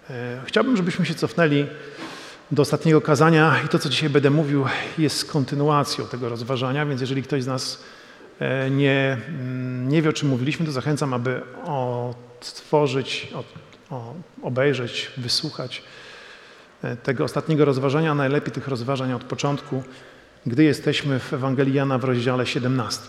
Chciałbym, żebyśmy się cofnęli do ostatniego kazania i to, co dzisiaj będę mówił, jest kontynuacją tego rozważania, więc jeżeli ktoś z nas nie wie, o czym mówiliśmy, to zachęcam, aby odtworzyć, obejrzeć, wysłuchać tego ostatniego rozważania, a najlepiej tych rozważań od początku, gdy jesteśmy w Ewangelii Jana w rozdziale 17.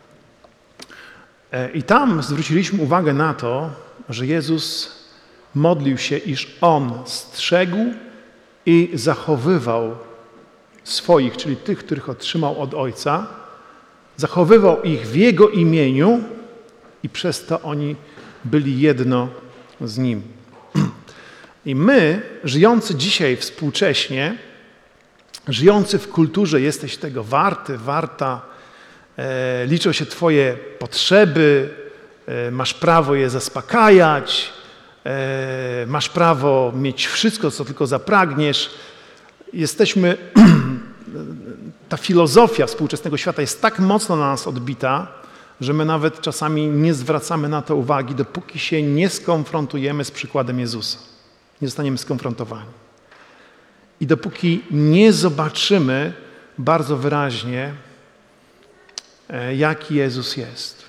I tam zwróciliśmy uwagę na to, że Jezus modlił się, iż On strzegł i zachowywał swoich, czyli tych, których otrzymał od Ojca, zachowywał ich w Jego imieniu i przez to oni byli jedno z Nim. I my, żyjący dzisiaj współcześnie, żyjący w kulturze jesteś tego warty, warta, liczą się Twoje potrzeby, masz prawo je zaspokajać, masz prawo mieć wszystko, co tylko zapragniesz. Jesteśmy, ta filozofia współczesnego świata jest tak mocno na nas odbita, że my nawet czasami nie zwracamy na to uwagi, dopóki się nie skonfrontujemy z przykładem Jezusa. Nie zostaniemy skonfrontowani. I dopóki nie zobaczymy bardzo wyraźnie, jaki Jezus jest.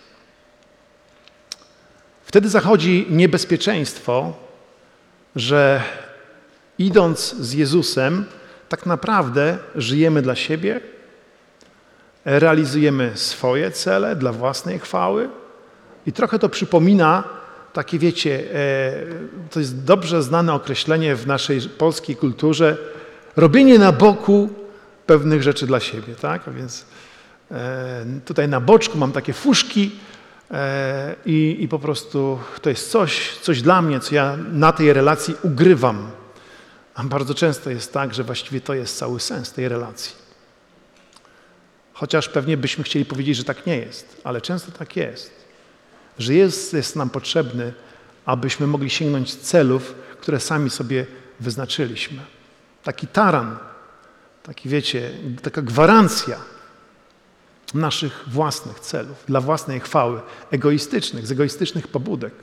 Wtedy zachodzi niebezpieczeństwo, że idąc z Jezusem, tak naprawdę żyjemy dla siebie, realizujemy swoje cele dla własnej chwały i trochę to przypomina takie, wiecie, to jest dobrze znane określenie w naszej polskiej kulturze, robienie na boku pewnych rzeczy dla siebie, tak? A więc tutaj na boczku mam takie fuszki i po prostu to jest coś dla mnie, co ja na tej relacji ugrywam. A bardzo często jest tak, że właściwie to jest cały sens tej relacji. Chociaż pewnie byśmy chcieli powiedzieć, że tak nie jest, ale często tak jest. Że jest nam potrzebny, abyśmy mogli sięgnąć celów, które sami sobie wyznaczyliśmy. Taki taran, taki wiecie, taka gwarancja naszych własnych celów, dla własnej chwały, egoistycznych, z egoistycznych pobudek.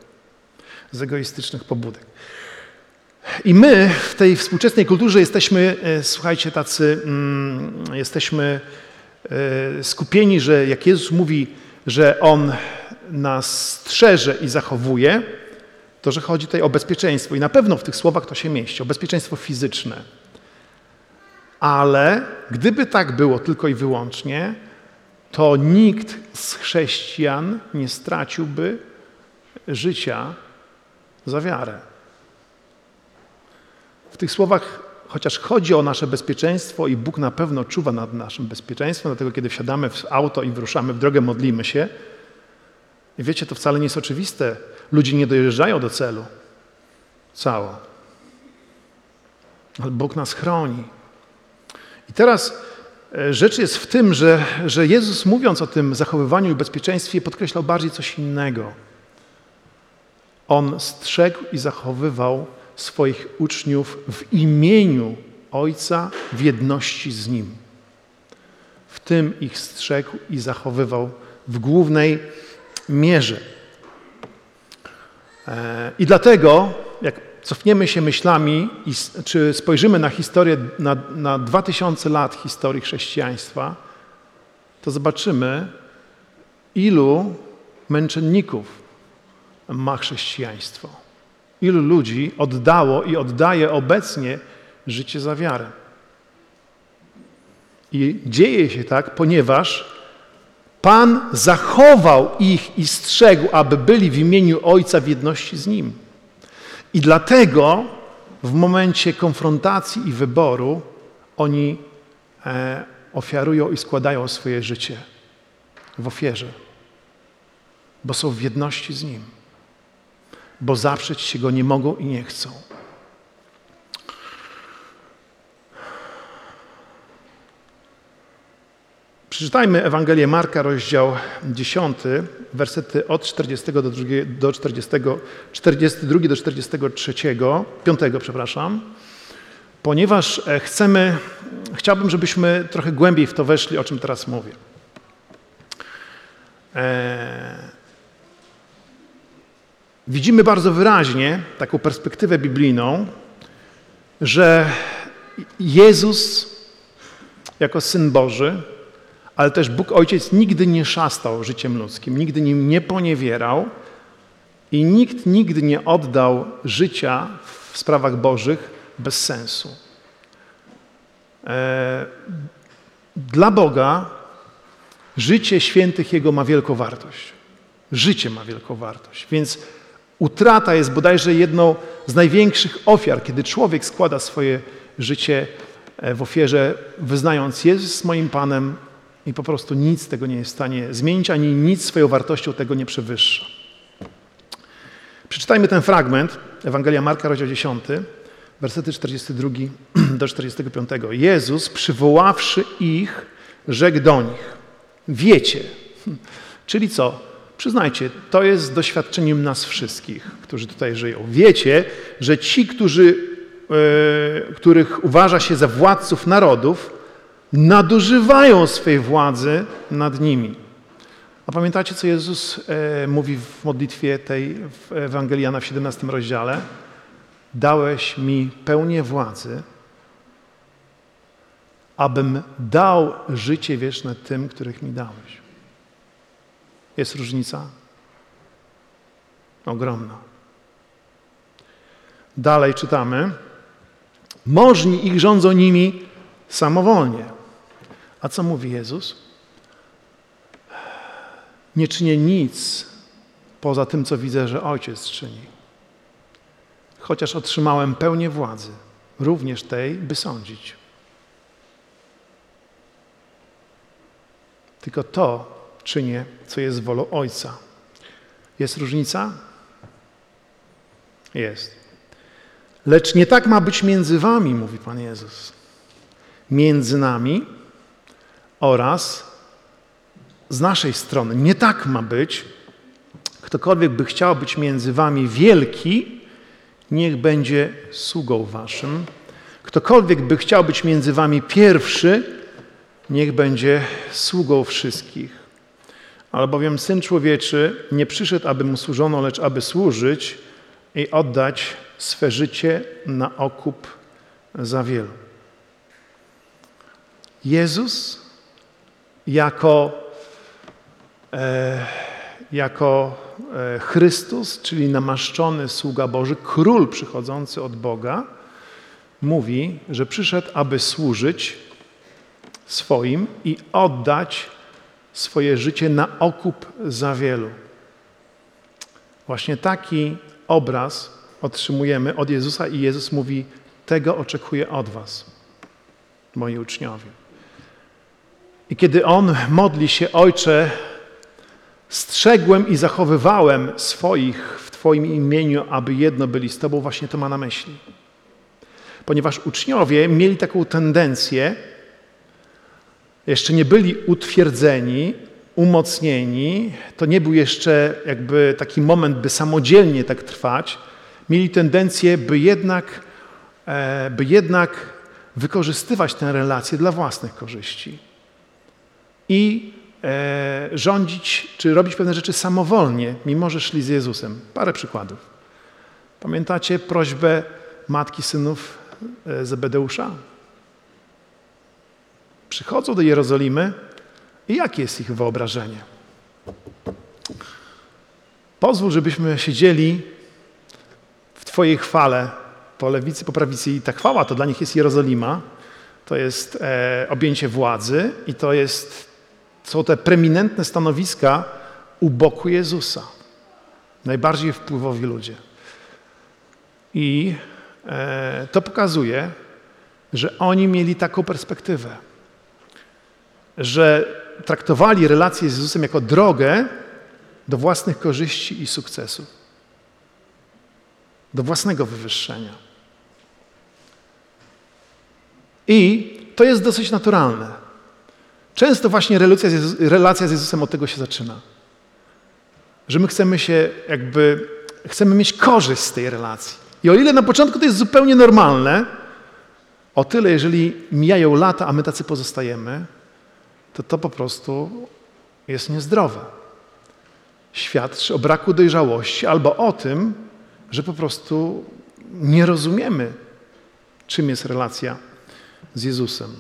I my w tej współczesnej kulturze jesteśmy, słuchajcie, jesteśmy skupieni, że jak Jezus mówi, że On nas strzeże i zachowuje, to że chodzi tutaj o bezpieczeństwo. I na pewno w tych słowach to się mieści, o bezpieczeństwo fizyczne. Ale gdyby tak było tylko i wyłącznie, to nikt z chrześcijan nie straciłby życia za wiarę. W tych słowach, chociaż chodzi o nasze bezpieczeństwo i Bóg na pewno czuwa nad naszym bezpieczeństwem, dlatego kiedy wsiadamy w auto i wyruszamy w drogę, modlimy się. I wiecie, to wcale nie jest oczywiste. Ludzie nie dojeżdżają do celu. Cało. Ale Bóg nas chroni. I teraz rzecz jest w tym, że Jezus, mówiąc o tym zachowywaniu i bezpieczeństwie, podkreślał bardziej coś innego. On strzegł i zachowywał swoich uczniów w imieniu Ojca w jedności z Nim. W tym ich strzegł i zachowywał w głównej mierze. I dlatego, jak cofniemy się myślami, czy spojrzymy na historię, na 2000 lat historii chrześcijaństwa, to zobaczymy, ilu męczenników ma chrześcijaństwo. Ilu ludzi oddało i oddaje obecnie życie za wiarę. I dzieje się tak, ponieważ Pan zachował ich i strzegł, aby byli w imieniu Ojca w jedności z Nim. I dlatego w momencie konfrontacji i wyboru oni ofiarują i składają swoje życie w ofierze, bo są w jedności z Nim, bo zaprzeć się Go nie mogą i nie chcą. Przeczytajmy Ewangelię Marka, rozdział 10, wersety od 42 do 43, 5, ponieważ chciałbym, żebyśmy trochę głębiej w to weszli, o czym teraz mówię. widzimy bardzo wyraźnie taką perspektywę biblijną, że Jezus jako Syn Boży, ale też Bóg Ojciec nigdy nie szastał życiem ludzkim, nigdy nim nie poniewierał i nikt nigdy nie oddał życia w sprawach Bożych bez sensu. Dla Boga życie świętych Jego ma wielką wartość. Życie ma wielką wartość, więc utrata jest bodajże jedną z największych ofiar, kiedy człowiek składa swoje życie w ofierze, wyznając: Jezus jest moim Panem i po prostu nic tego nie jest w stanie zmienić, ani nic swoją wartością tego nie przewyższa. Przeczytajmy ten fragment, Ewangelia Marka, rozdział 10, wersety 42 do 45. Jezus, przywoławszy ich, rzekł do nich: wiecie, czyli co? Przyznajcie, to jest doświadczeniem nas wszystkich, którzy tutaj żyją. Wiecie, że ci, których uważa się za władców narodów, nadużywają swej władzy nad nimi. A pamiętacie, co Jezus mówi w modlitwie tej w Ewangelii Jana w 17 rozdziale? Dałeś mi pełnię władzy, abym dał życie wieczne tym, których mi dałeś. Jest różnica? Ogromna. Dalej czytamy: możni ich rządzą nimi samowolnie. A co mówi Jezus? Nie czynię nic poza tym, co widzę, że Ojciec czyni. Chociaż otrzymałem pełnię władzy, również tej, by sądzić. Tylko to czynię, co jest wolą Ojca. Jest różnica? Jest. Lecz nie tak ma być między wami, mówi Pan Jezus. Między nami oraz z naszej strony. Nie tak ma być. Ktokolwiek by chciał być między wami wielki, niech będzie sługą waszym. Ktokolwiek by chciał być między wami pierwszy, niech będzie sługą wszystkich. Albowiem Syn Człowieczy nie przyszedł, aby mu służono, lecz aby służyć i oddać swe życie na okup za wielu. Jezus jako Chrystus, czyli namaszczony sługa Boży, król przychodzący od Boga, mówi, że przyszedł, aby służyć swoim i oddać swoje życie na okup za wielu. Właśnie taki obraz otrzymujemy od Jezusa i Jezus mówi: tego oczekuję od was, moi uczniowie. I kiedy On modli się: Ojcze, strzegłem i zachowywałem swoich w Twoim imieniu, aby jedno byli z Tobą, właśnie to ma na myśli. Ponieważ uczniowie mieli taką tendencję, jeszcze nie byli utwierdzeni, umocnieni, to nie był jeszcze jakby taki moment, by samodzielnie tak trwać. Mieli tendencję, by jednak wykorzystywać tę relację dla własnych korzyści i rządzić, czy robić pewne rzeczy samowolnie, mimo że szli z Jezusem. Parę przykładów. Pamiętacie prośbę matki synów Zebedeusza? Przychodzą do Jerozolimy i jakie jest ich wyobrażenie? Pozwól, żebyśmy siedzieli w Twojej chwale po lewicy, po prawicy, i ta chwała to dla nich jest Jerozolima, to jest objęcie władzy i są te preeminentne stanowiska u boku Jezusa. Najbardziej wpływowi ludzie. I to pokazuje, że oni mieli taką perspektywę, że traktowali relację z Jezusem jako drogę do własnych korzyści i sukcesu, do własnego wywyższenia. I to jest dosyć naturalne. Często właśnie relacja z Jezusem od tego się zaczyna. Że my chcemy mieć korzyść z tej relacji. I o ile na początku to jest zupełnie normalne, o tyle jeżeli mijają lata, a my tacy pozostajemy, to po prostu jest niezdrowe. świadczy o braku dojrzałości albo o tym, że po prostu nie rozumiemy, czym jest relacja z Jezusem.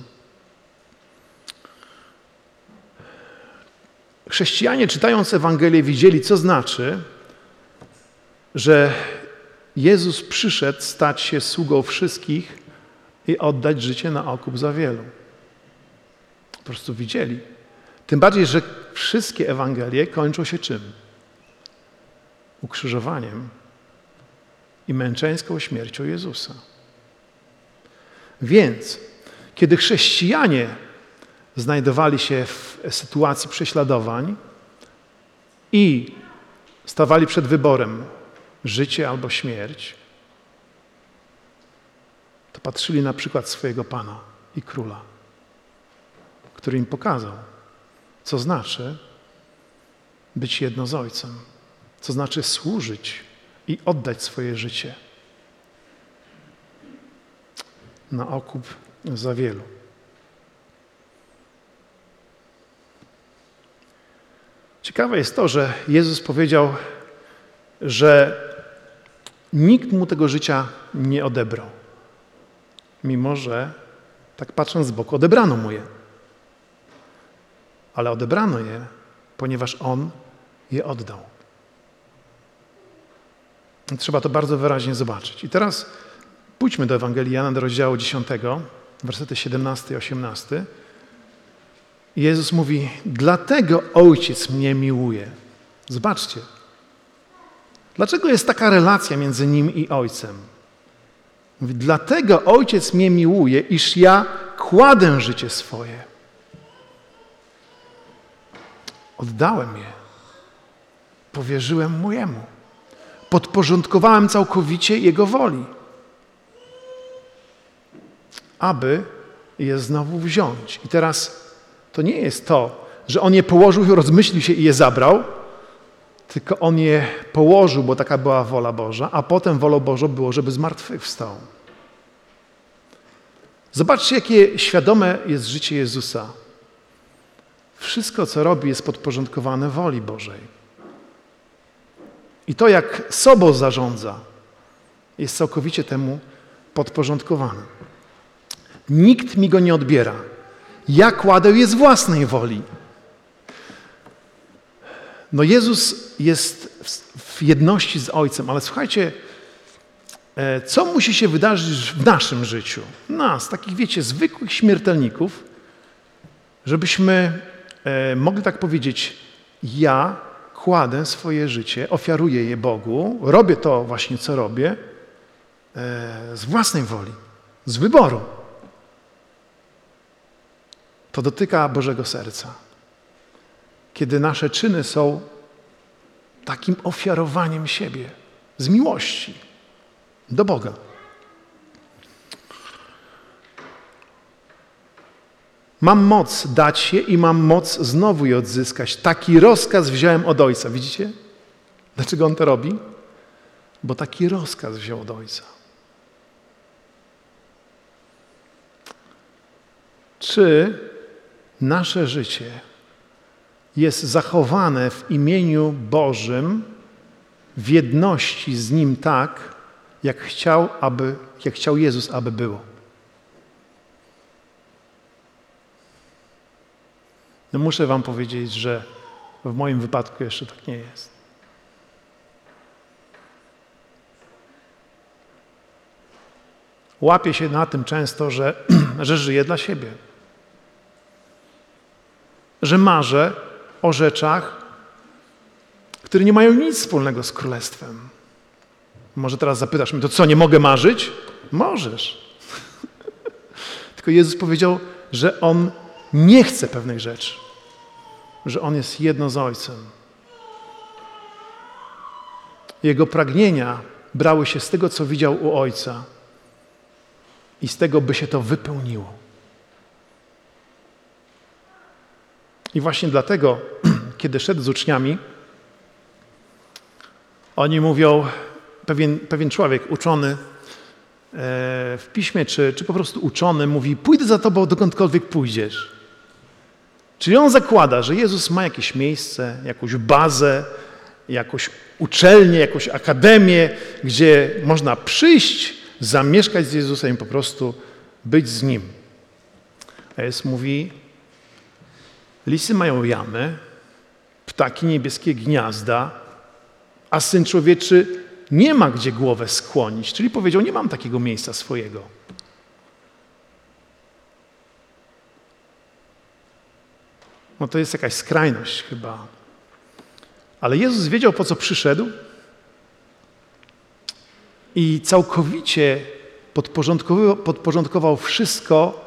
Chrześcijanie, czytając Ewangelię, widzieli, co znaczy, że Jezus przyszedł stać się sługą wszystkich i oddać życie na okup za wielu. Po prostu widzieli. Tym bardziej, że wszystkie Ewangelie kończą się czym? Ukrzyżowaniem i męczeńską śmiercią Jezusa. Więc, kiedy chrześcijanie znajdowali się w sytuacji prześladowań i stawali przed wyborem życie albo śmierć, to patrzyli na przykład swojego Pana i Króla, który im pokazał, co znaczy być jedno z Ojcem, co znaczy służyć i oddać swoje życie na okup za wielu. Ciekawe jest to, że Jezus powiedział, że nikt mu tego życia nie odebrał. Mimo że, tak patrząc z boku, odebrano mu je. Ale odebrano je, ponieważ On je oddał. Trzeba to bardzo wyraźnie zobaczyć. I teraz pójdźmy do Ewangelii Jana, do rozdziału 10, wersety 17 i 18. I Jezus mówi, dlatego Ojciec mnie miłuje. Zobaczcie. Dlaczego jest taka relacja między Nim i Ojcem? Mówi, dlatego Ojciec mnie miłuje, iż ja kładę życie swoje. Oddałem je. Powierzyłem mu Jemu. Podporządkowałem całkowicie Jego woli. Aby je znowu wziąć. I teraz to nie jest to, że On je położył, rozmyślił się i je zabrał, tylko On je położył, bo taka była wola Boża, a potem wolą Bożą było, żeby zmartwychwstał. Zobaczcie, jakie świadome jest życie Jezusa. Wszystko, co robi, jest podporządkowane woli Bożej. I to, jak sobą zarządza, jest całkowicie temu podporządkowane. Nikt mi go nie odbiera. Ja kładę je z własnej woli. No Jezus jest w jedności z Ojcem, ale słuchajcie, co musi się wydarzyć w naszym życiu? Nas, takich wiecie, zwykłych śmiertelników, żebyśmy mogli tak powiedzieć, ja kładę swoje życie, ofiaruję je Bogu, robię to właśnie, co robię, z własnej woli, z wyboru. To dotyka Bożego serca. Kiedy nasze czyny są takim ofiarowaniem siebie z miłości do Boga. Mam moc dać je i mam moc znowu je odzyskać. Taki rozkaz wziąłem od Ojca. Widzicie? Dlaczego On to robi? Bo taki rozkaz wziął od Ojca. Czy nasze życie jest zachowane w imieniu Bożym, w jedności z Nim tak, jak chciał Jezus, aby było? No muszę wam powiedzieć, że w moim wypadku jeszcze tak nie jest. Łapię się na tym często, że żyję dla siebie. Że marzę o rzeczach, które nie mają nic wspólnego z Królestwem. Może teraz zapytasz mnie, to co, nie mogę marzyć? Możesz. Tylko Jezus powiedział, że On nie chce pewnych rzeczy. Że On jest jedno z Ojcem. Jego pragnienia brały się z tego, co widział u Ojca. I z tego, by się to wypełniło. I właśnie dlatego, kiedy szedł z uczniami, oni mówią, pewien człowiek uczony w piśmie, czy po prostu uczony, mówi, pójdę za tobą dokądkolwiek pójdziesz. Czyli on zakłada, że Jezus ma jakieś miejsce, jakąś bazę, jakąś uczelnię, jakąś akademię, gdzie można przyjść, zamieszkać z Jezusem i po prostu być z Nim. A Jezus mówi, lisy mają jamy, ptaki niebieskie gniazda, a Syn Człowieczy nie ma gdzie głowę skłonić. Czyli powiedział, nie mam takiego miejsca swojego. No to jest jakaś skrajność chyba. Ale Jezus wiedział, po co przyszedł i całkowicie podporządkował wszystko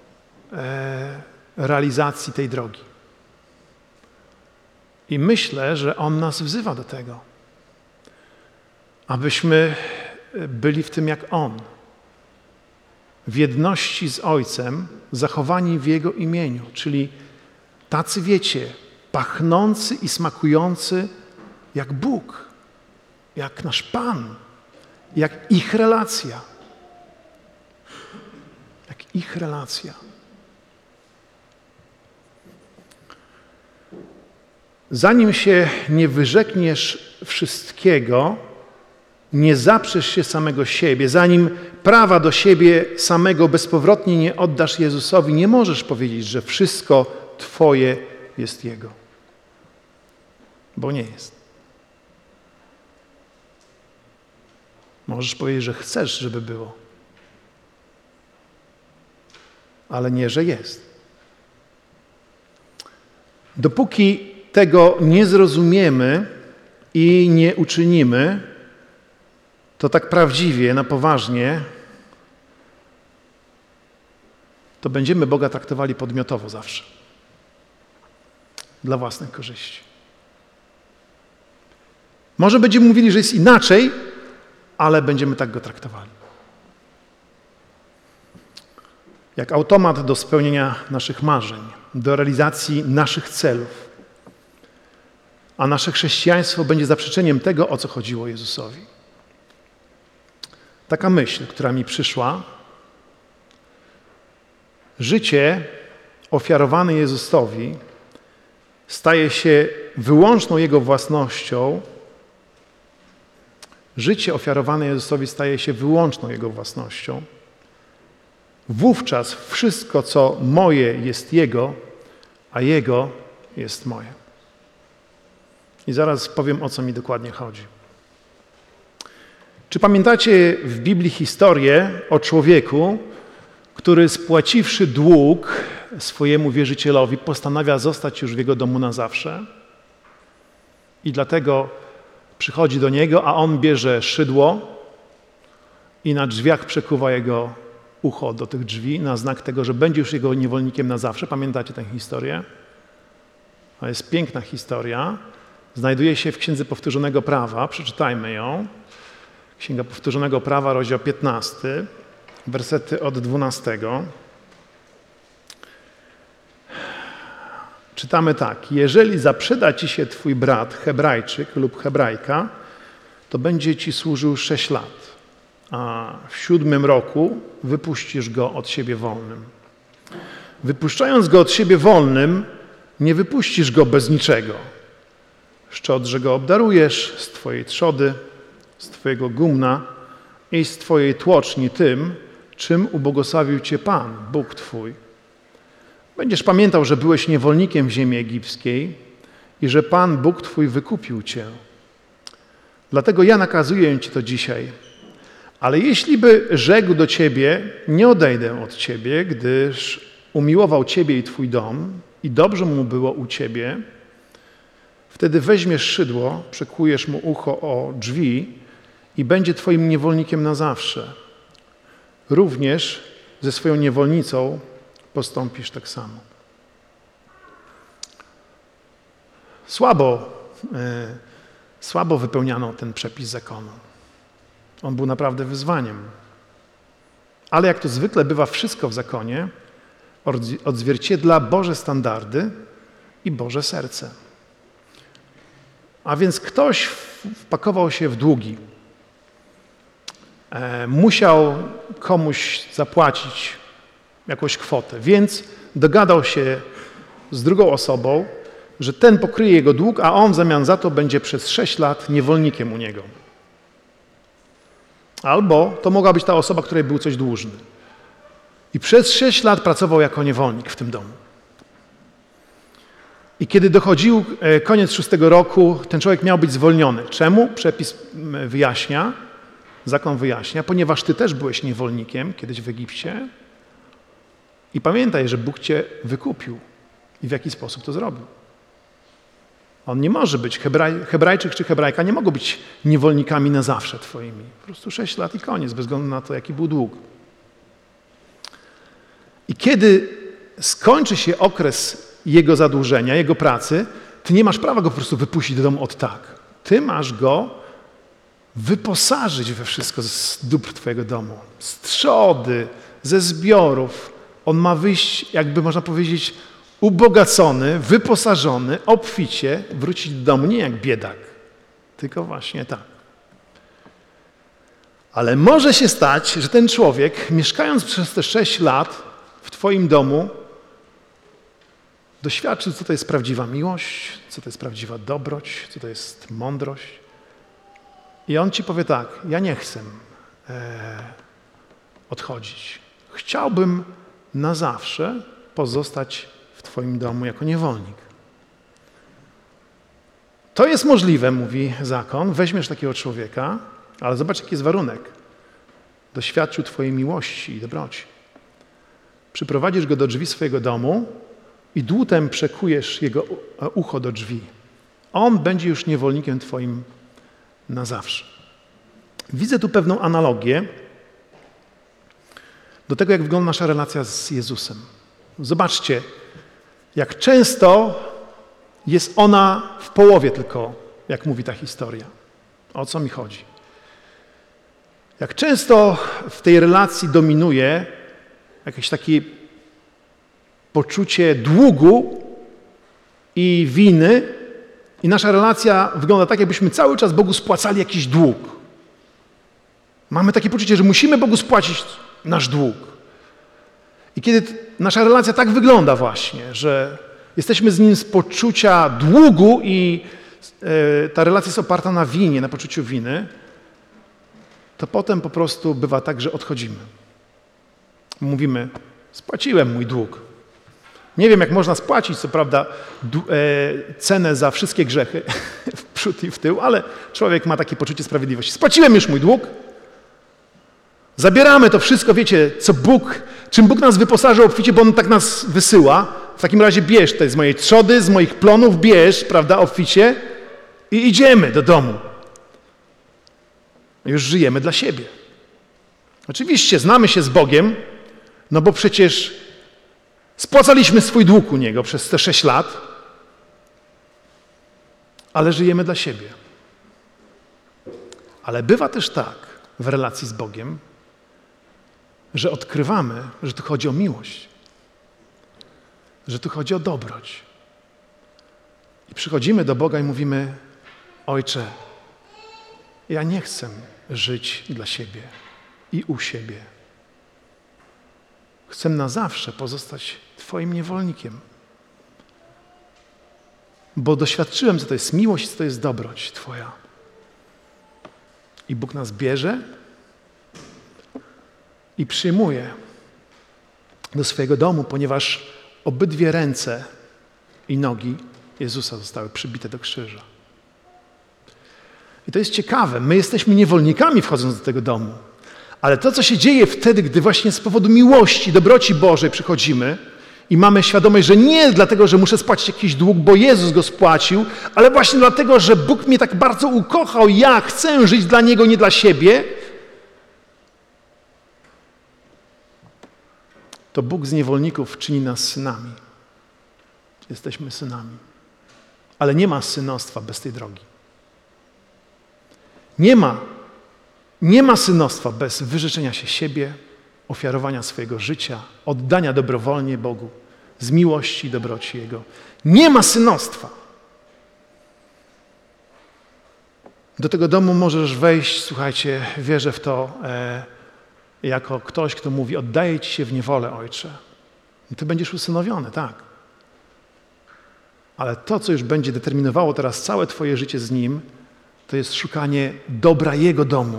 realizacji tej drogi. I myślę, że On nas wzywa do tego, abyśmy byli w tym jak On. W jedności z Ojcem, zachowani w Jego imieniu, czyli tacy, wiecie, pachnący i smakujący jak Bóg, jak nasz Pan, jak ich relacja. Jak ich relacja. Zanim się nie wyrzekniesz wszystkiego, nie zaprzesz się samego siebie, zanim prawa do siebie samego bezpowrotnie nie oddasz Jezusowi, nie możesz powiedzieć, że wszystko Twoje jest Jego. Bo nie jest. Możesz powiedzieć, że chcesz, żeby było. Ale nie, że jest. Dopóki tego nie zrozumiemy i nie uczynimy, to tak prawdziwie, na poważnie, to będziemy Boga traktowali podmiotowo zawsze. Dla własnych korzyści. Może będziemy mówili, że jest inaczej, ale będziemy tak Go traktowali. Jak automat do spełnienia naszych marzeń, do realizacji naszych celów. A nasze chrześcijaństwo będzie zaprzeczeniem tego, o co chodziło Jezusowi. Taka myśl, która mi przyszła. Życie ofiarowane Jezusowi staje się wyłączną Jego własnością. Życie ofiarowane Jezusowi staje się wyłączną Jego własnością. Wówczas wszystko, co moje, jest Jego, a Jego jest moje. I zaraz powiem, o co mi dokładnie chodzi. Czy pamiętacie w Biblii historię o człowieku, który spłaciwszy dług swojemu wierzycielowi, postanawia zostać już w jego domu na zawsze? I dlatego przychodzi do niego, a on bierze szydło i na drzwiach przekuwa jego ucho do tych drzwi na znak tego, że będzie już jego niewolnikiem na zawsze. Pamiętacie tę historię? To jest piękna historia. Znajduje się w Księdze Powtórzonego Prawa. Przeczytajmy ją. Księga Powtórzonego Prawa, rozdział 15, wersety od 12. Czytamy tak. Jeżeli zaprzeda ci się twój brat, Hebrajczyk lub Hebrajka, to będzie ci służył 6 lat, a w 7 roku wypuścisz go od siebie wolnym. Wypuszczając go od siebie wolnym, nie wypuścisz go bez niczego. Szczodrze go obdarujesz z twojej trzody, z twojego gumna i z twojej tłoczni tym, czym ubłogosławił cię Pan, Bóg twój. Będziesz pamiętał, że byłeś niewolnikiem w ziemi egipskiej i że Pan, Bóg twój, wykupił cię. Dlatego ja nakazuję ci to dzisiaj. Ale jeśli by rzekł do ciebie, nie odejdę od ciebie, gdyż umiłował ciebie i twój dom i dobrze mu było u ciebie, wtedy weźmiesz szydło, przekujesz mu ucho o drzwi i będzie twoim niewolnikiem na zawsze. Również ze swoją niewolnicą postąpisz tak samo. Słabo wypełniano ten przepis zakonu. On był naprawdę wyzwaniem. Ale jak to zwykle bywa wszystko w zakonie, odzwierciedla Boże standardy i Boże serce. A więc ktoś wpakował się w długi. Musiał komuś zapłacić jakąś kwotę, więc dogadał się z drugą osobą, że ten pokryje jego dług, a on w zamian za to będzie przez 6 lat niewolnikiem u niego. Albo to mogła być ta osoba, której był coś dłużny. I przez 6 lat pracował jako niewolnik w tym domu. I kiedy dochodził koniec 6 roku, ten człowiek miał być zwolniony. Czemu? Przepis wyjaśnia, zakon wyjaśnia, ponieważ ty też byłeś niewolnikiem kiedyś w Egipcie i pamiętaj, że Bóg cię wykupił. I w jaki sposób to zrobił. On nie może być, Hebrajczyk czy Hebrajka nie mogą być niewolnikami na zawsze twoimi. Po prostu 6 lat i koniec, bez względu na to, jaki był dług. I kiedy skończy się okres jego zadłużenia, jego pracy, ty nie masz prawa go po prostu wypuścić do domu od tak. Ty masz go wyposażyć we wszystko z dóbr twojego domu. Z trzody, ze zbiorów. On ma wyjść, jakby można powiedzieć, ubogacony, wyposażony, obficie, wrócić do domu nie jak biedak, tylko właśnie tak. Ale może się stać, że ten człowiek, mieszkając przez te 6 lat w twoim domu, doświadczy, co to jest prawdziwa miłość, co to jest prawdziwa dobroć, co to jest mądrość. I on ci powie tak, ja nie chcę odchodzić. Chciałbym na zawsze pozostać w twoim domu jako niewolnik. To jest możliwe, mówi zakon. Weźmiesz takiego człowieka, ale zobacz, jaki jest warunek. Doświadczył twojej miłości i dobroci. Przyprowadzisz go do drzwi swojego domu i dłutem przekujesz jego ucho do drzwi. On będzie już niewolnikiem twoim na zawsze. Widzę tu pewną analogię do tego, jak wygląda nasza relacja z Jezusem. Zobaczcie, jak często jest ona w połowie tylko, jak mówi ta historia. O co mi chodzi? Jak często w tej relacji dominuje jakieś takie poczucie długu i winy i nasza relacja wygląda tak, jakbyśmy cały czas Bogu spłacali jakiś dług. Mamy takie poczucie, że musimy Bogu spłacić nasz dług. I kiedy nasza relacja tak wygląda właśnie, że jesteśmy z Nim z poczucia długu i ta relacja jest oparta na winie, na poczuciu winy, to potem po prostu bywa tak, że odchodzimy. Mówimy, spłaciłem mój dług. Nie wiem, jak można spłacić, co prawda, cenę za wszystkie grzechy w przód i w tył, ale człowiek ma takie poczucie sprawiedliwości. Spłaciłem już mój dług. Zabieramy to wszystko, wiecie, czym Bóg nas wyposażył obficie, bo On tak nas wysyła. W takim razie bierz to z mojej trzody, z moich plonów, bierz, prawda, obficie i idziemy do domu. Już żyjemy dla siebie. Oczywiście znamy się z Bogiem, no bo przecież spłacaliśmy swój dług u Niego przez te 6 lat, ale żyjemy dla siebie. Ale bywa też tak w relacji z Bogiem, że odkrywamy, że tu chodzi o miłość, że tu chodzi o dobroć. I przychodzimy do Boga i mówimy, Ojcze, ja nie chcę żyć dla siebie i u siebie. Chcę na zawsze pozostać Twoim niewolnikiem. Bo doświadczyłem, co to jest miłość, co to jest dobroć Twoja. I Bóg nas bierze i przyjmuje do swojego domu, ponieważ obydwie ręce i nogi Jezusa zostały przybite do krzyża. I to jest ciekawe. My jesteśmy niewolnikami wchodząc do tego domu. Ale to, co się dzieje wtedy, gdy właśnie z powodu miłości, dobroci Bożej przychodzimy i mamy świadomość, że nie dlatego, że muszę spłacić jakiś dług, bo Jezus go spłacił, ale właśnie dlatego, że Bóg mnie tak bardzo ukochał, ja chcę żyć dla Niego, nie dla siebie, to Bóg z niewolników czyni nas synami. Jesteśmy synami. Ale nie ma synostwa bez tej drogi. Nie ma synostwa bez wyrzeczenia się siebie, ofiarowania swojego życia, oddania dobrowolnie Bogu, z miłości i dobroci Jego. Nie ma synostwa. Do tego domu możesz wejść, słuchajcie, wierzę w to, jako ktoś, kto mówi, oddaję Ci się w niewolę, Ojcze. I Ty będziesz usynowiony, tak. Ale to, co już będzie determinowało teraz całe twoje życie z Nim, to jest szukanie dobra Jego domu.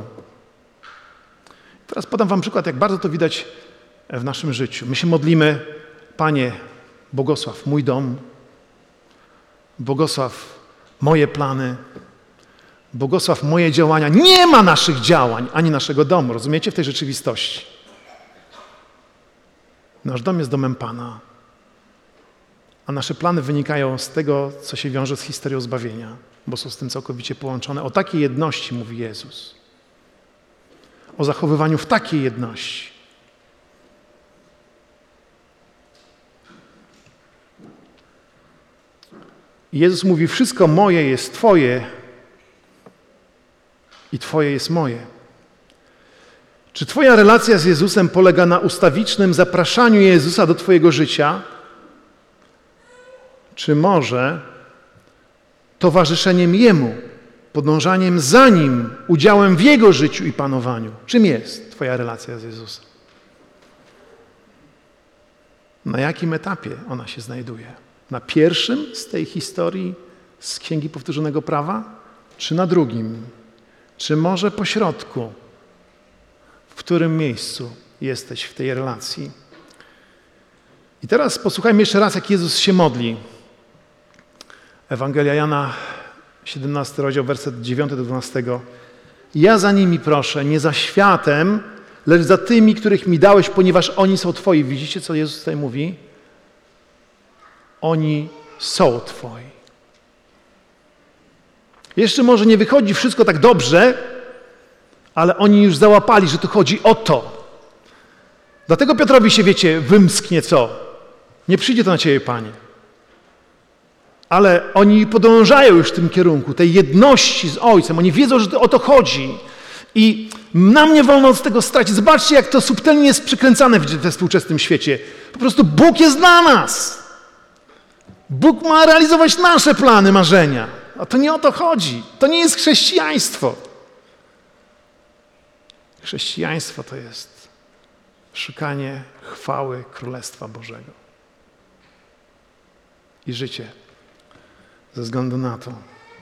Teraz podam wam przykład, jak bardzo to widać w naszym życiu. My się modlimy: Panie, błogosław mój dom, błogosław moje plany, błogosław moje działania. Nie ma naszych działań, ani naszego domu. Rozumiecie? W tej rzeczywistości. Nasz dom jest domem Pana, a nasze plany wynikają z tego, co się wiąże z historią zbawienia, bo są z tym całkowicie połączone. O takiej jedności mówi Jezus. O zachowywaniu w takiej jedności. I Jezus mówi: wszystko moje jest Twoje i Twoje jest moje. Czy Twoja relacja z Jezusem polega na ustawicznym zapraszaniu Jezusa do Twojego życia? Czy może towarzyszeniem Jemu, podążaniem za Nim, udziałem w Jego życiu i panowaniu? Czym jest Twoja relacja z Jezusem? Na jakim etapie ona się znajduje? Na pierwszym z tej historii z Księgi Powtórzonego Prawa? Czy na drugim? Czy może po środku? W którym miejscu jesteś w tej relacji? I teraz posłuchajmy jeszcze raz, jak Jezus się modli. Ewangelia Jana, 17 rozdział, werset 9 do 12. Ja za nimi proszę, nie za światem, lecz za tymi, których mi dałeś, ponieważ oni są Twoi. Widzicie, co Jezus tutaj mówi? Oni są Twoi. Jeszcze może nie wychodzi wszystko tak dobrze, ale oni już załapali, że tu chodzi o to. Dlatego Piotrowi się, wiecie, wymsknie co? Nie przyjdzie to na Ciebie, Panie. Ale oni podążają już w tym kierunku, tej jedności z Ojcem. Oni wiedzą, że o to chodzi. I nam nie wolno z tego stracić. Zobaczcie, jak to subtelnie jest przykręcane we współczesnym świecie. Po prostu Bóg jest dla nas. Bóg ma realizować nasze plany, marzenia. A to nie o to chodzi. To nie jest chrześcijaństwo. Chrześcijaństwo to jest szukanie chwały Królestwa Bożego. I życie ze względu na to.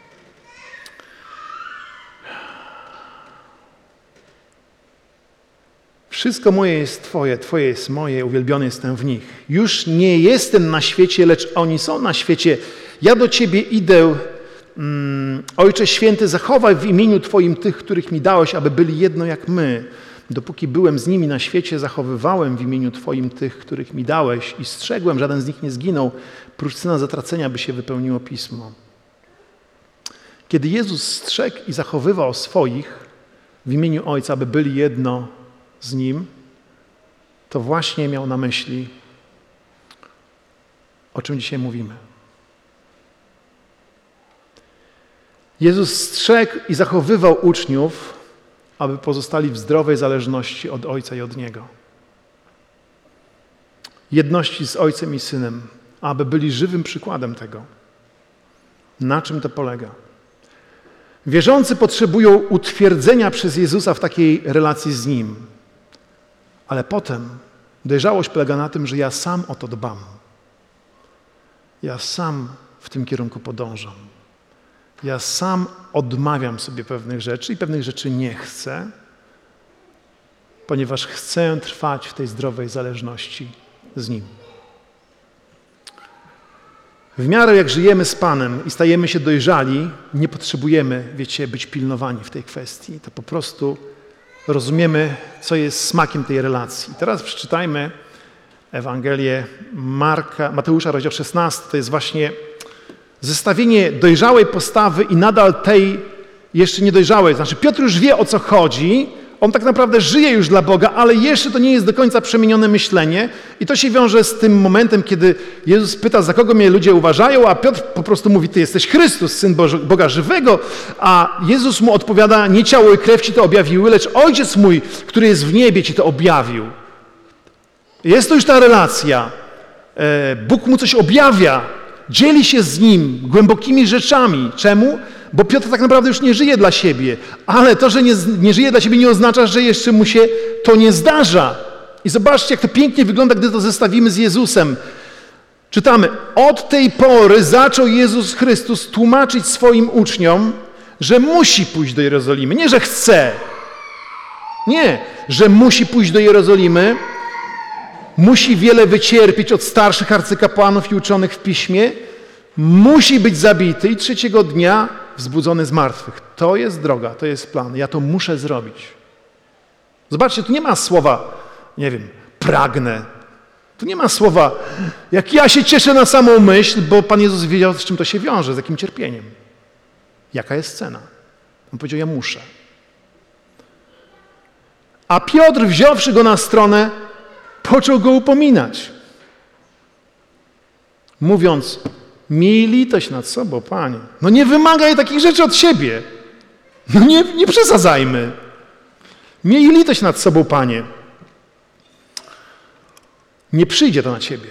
Wszystko moje jest Twoje, Twoje jest moje, uwielbiony jestem w nich. Już nie jestem na świecie, lecz oni są na świecie. Ja do Ciebie idę, Ojcze Święty, zachowaj w imieniu Twoim tych, których mi dałeś, aby byli jedno jak my. Dopóki byłem z nimi na świecie, zachowywałem w imieniu Twoim tych, których mi dałeś i strzegłem, żaden z nich nie zginął, prócz syna zatracenia, by się wypełniło Pismo. Kiedy Jezus strzegł i zachowywał swoich w imieniu Ojca, aby byli jedno z Nim, to właśnie miał na myśli, o czym dzisiaj mówimy. Jezus strzegł i zachowywał uczniów, aby pozostali w zdrowej zależności od Ojca i od Niego. Jedności z Ojcem i Synem, aby byli żywym przykładem tego. Na czym to polega? Wierzący potrzebują utwierdzenia przez Jezusa w takiej relacji z Nim. Ale potem dojrzałość polega na tym, że ja sam o to dbam. Ja sam w tym kierunku podążam. Ja sam odmawiam sobie pewnych rzeczy i pewnych rzeczy nie chcę, ponieważ chcę trwać w tej zdrowej zależności z Nim. W miarę jak żyjemy z Panem i stajemy się dojrzali, nie potrzebujemy, wiecie, być pilnowani w tej kwestii. To po prostu rozumiemy, co jest smakiem tej relacji. Teraz przeczytajmy Ewangelię Mateusza, rozdział 16. To jest właśnie zestawienie dojrzałej postawy i nadal tej jeszcze niedojrzałej. Znaczy Piotr już wie, o co chodzi. On tak naprawdę żyje już dla Boga, ale jeszcze to nie jest do końca przemienione myślenie. I to się wiąże z tym momentem, kiedy Jezus pyta, za kogo mnie ludzie uważają, a Piotr po prostu mówi, Ty jesteś Chrystus, Syn Boga żywego. A Jezus mu odpowiada, nie ciało i krew Ci to objawiły, lecz Ojciec mój, który jest w niebie, Ci to objawił. Jest to już ta relacja. Bóg mu coś objawia. Dzieli się z nim głębokimi rzeczami. Czemu? Bo Piotr tak naprawdę już nie żyje dla siebie. Ale to, że nie żyje dla siebie, nie oznacza, że jeszcze mu się to nie zdarza. I zobaczcie, jak to pięknie wygląda, gdy to zestawimy z Jezusem. Czytamy, od tej pory zaczął Jezus Chrystus tłumaczyć swoim uczniom, że musi pójść do Jerozolimy. Nie, że chce. Nie, że musi pójść do Jerozolimy, musi wiele wycierpieć od starszych arcykapłanów i uczonych w piśmie, musi być zabity i trzeciego dnia wzbudzony z martwych. To jest droga, to jest plan. Ja to muszę zrobić. Zobaczcie, tu nie ma słowa, nie wiem, pragnę. Tu nie ma słowa, jak ja się cieszę na samą myśl, bo Pan Jezus wiedział, z czym to się wiąże, z jakim cierpieniem. Jaka jest cena? On powiedział, ja muszę. A Piotr, wziąwszy go na stronę, począł go upominać. Mówiąc, miej litość nad sobą, Panie. No nie wymagaj takich rzeczy od siebie. No nie przesadzajmy. Miej litość nad sobą, Panie. Nie przyjdzie to na ciebie.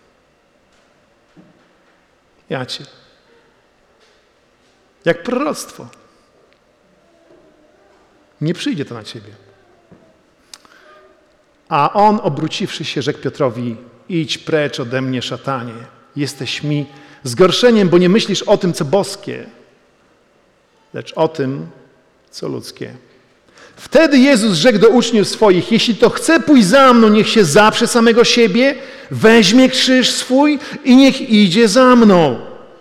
Ja cię. Jak proroctwo. Nie przyjdzie to na ciebie. A on, obróciwszy się, rzekł Piotrowi, idź precz ode mnie, szatanie. Jesteś mi zgorszeniem, bo nie myślisz o tym, co boskie, lecz o tym, co ludzkie. Wtedy Jezus rzekł do uczniów swoich, jeśli to chce pójść za mną, niech się zaprze samego siebie, weźmie krzyż swój i niech idzie za mną.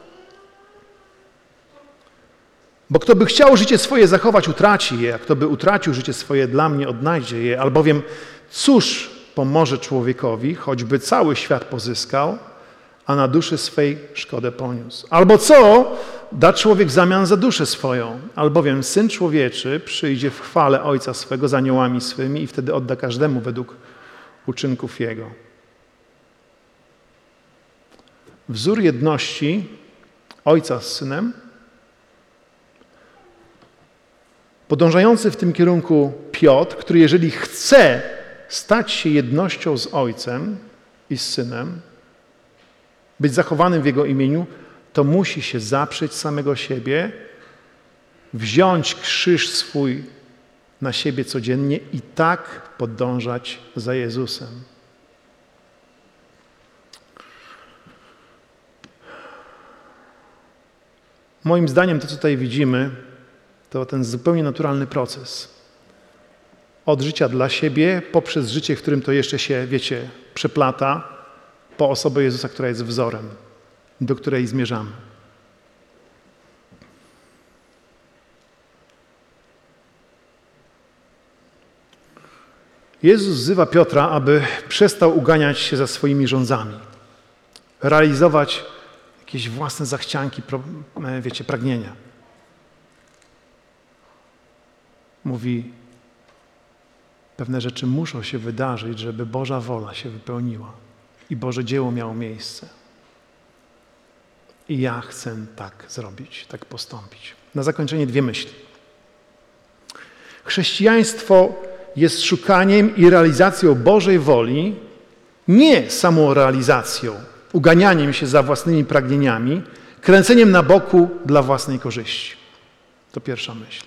Bo kto by chciał życie swoje zachować, utraci je, a kto by utracił życie swoje dla mnie, odnajdzie je. Albowiem cóż pomoże człowiekowi, choćby cały świat pozyskał, a na duszy swej szkodę poniósł. Albo co da człowiek w zamian za duszę swoją? Albowiem Syn Człowieczy przyjdzie w chwale Ojca swego z aniołami swymi i wtedy odda każdemu według uczynków Jego. Wzór jedności Ojca z Synem, podążający w tym kierunku Piotr, który jeżeli chce stać się jednością z Ojcem i z Synem, być zachowanym w Jego imieniu, to musi się zaprzeć samego siebie, wziąć krzyż swój na siebie codziennie i tak podążać za Jezusem. Moim zdaniem to, co tutaj widzimy, to ten zupełnie naturalny proces. Od życia dla siebie, poprzez życie, w którym to jeszcze się, wiecie, przeplata, po osobę Jezusa, która jest wzorem, do której zmierzamy. Jezus wzywa Piotra, aby przestał uganiać się za swoimi rządzami, realizować jakieś własne zachcianki, wiecie, pragnienia. Mówi, pewne rzeczy muszą się wydarzyć, żeby Boża wola się wypełniła i Boże dzieło miało miejsce. I ja chcę tak zrobić, tak postąpić. Na zakończenie dwie myśli. Chrześcijaństwo jest szukaniem i realizacją Bożej woli, nie samorealizacją, uganianiem się za własnymi pragnieniami, kręceniem na boku dla własnej korzyści. To pierwsza myśl.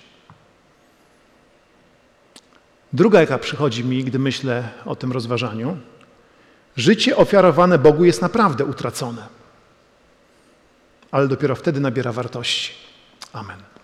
Druga, jaka przychodzi mi, gdy myślę o tym rozważaniu, życie ofiarowane Bogu jest naprawdę utracone, ale dopiero wtedy nabiera wartości. Amen.